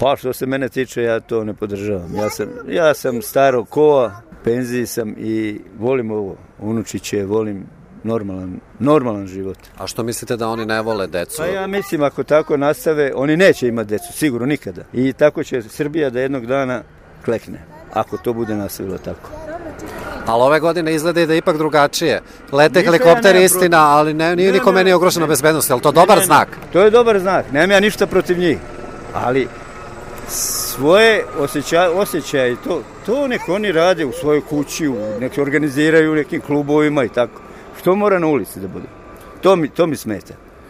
Pa što se mene tiče, ja to ne podržavam. Ja sam staro kova, penziji sam i volim ovo, unučiće, volim normalan život. A što mislite da oni ne vole decu? Pa ja mislim ako tako nastave, oni neće imati decu, sigurno nikada. I tako će Srbija da jednog dana klekne, ako to bude nastavilo tako. Ali ove godine izgleda da je ipak drugačije. Lete helikopteri, istina, ali nije nikome nije ugrožena bezbednost. Je li to dobar znak? To je dobar znak. Nemam ja ništa protiv njih. Ali svoje osjećaje, to nek oni rade u svojoj kući, nek organiziraju u nekim klubovima i tako. Što mora na ulici da bude? To mi smeta.